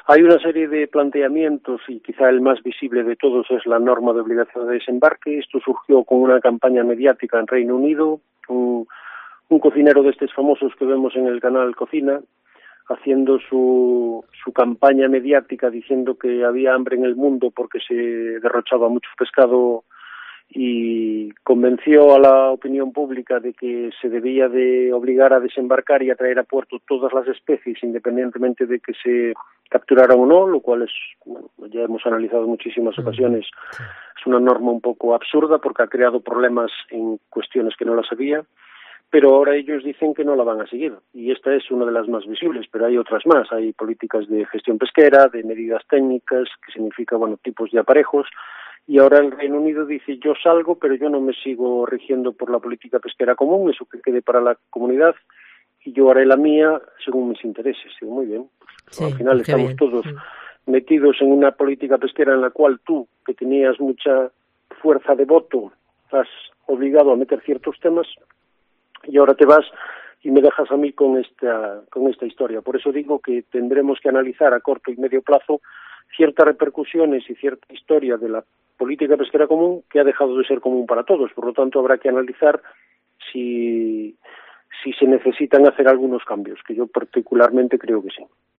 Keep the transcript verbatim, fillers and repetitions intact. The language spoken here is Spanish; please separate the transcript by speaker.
Speaker 1: Hay una serie de planteamientos y quizá el más visible de todos es la norma de obligación de desembarque. Esto surgió con una campaña mediática en Reino Unido. Un, un cocinero de estos famosos que vemos en el canal Cocina, haciendo su, su campaña mediática diciendo que había hambre en el mundo porque se derrochaba mucho pescado, y convenció a la opinión pública de que se debía de obligar a desembarcar y a traer a puerto todas las especies, independientemente de que se capturaran o no, lo cual es, bueno, ya hemos analizado en muchísimas ocasiones,
Speaker 2: Sí.
Speaker 1: es una norma un poco absurda porque ha creado problemas en cuestiones que no las había, pero ahora ellos dicen que no la van a seguir, y esta es una de las más visibles, pero hay otras más. Hay políticas de gestión pesquera, de medidas técnicas, que significa, bueno, tipos de aparejos, y ahora el Reino Unido dice, yo salgo, pero yo no me sigo rigiendo por la política pesquera común, eso que quede para la comunidad, y yo haré la mía según mis intereses. Digo, muy bien, pues,
Speaker 2: Sí,
Speaker 1: al final
Speaker 2: pues qué
Speaker 1: estamos
Speaker 2: bien.
Speaker 1: todos
Speaker 2: Mm.
Speaker 1: metidos en una política pesquera en la cual tú, que tenías mucha fuerza de voto, has obligado a meter ciertos temas, y ahora te vas y me dejas a mí con esta con esta historia. Por eso digo que tendremos que analizar a corto y medio plazo ciertas repercusiones y cierta historia de la política pesquera común que ha dejado de ser común para todos. Por lo tanto, habrá que analizar si, si se necesitan hacer algunos cambios, que yo particularmente creo que sí.